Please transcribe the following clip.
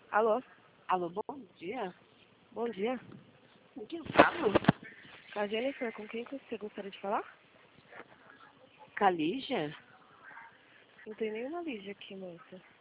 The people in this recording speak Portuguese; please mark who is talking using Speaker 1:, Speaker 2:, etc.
Speaker 1: Alô,
Speaker 2: Alô, bom dia.
Speaker 1: bom dia.
Speaker 2: Com quem eu falo?
Speaker 1: Com a Jennifer, com quem que você gostaria de falar?
Speaker 2: Calígia?
Speaker 1: Não tem nenhuma Lígia aqui, moça.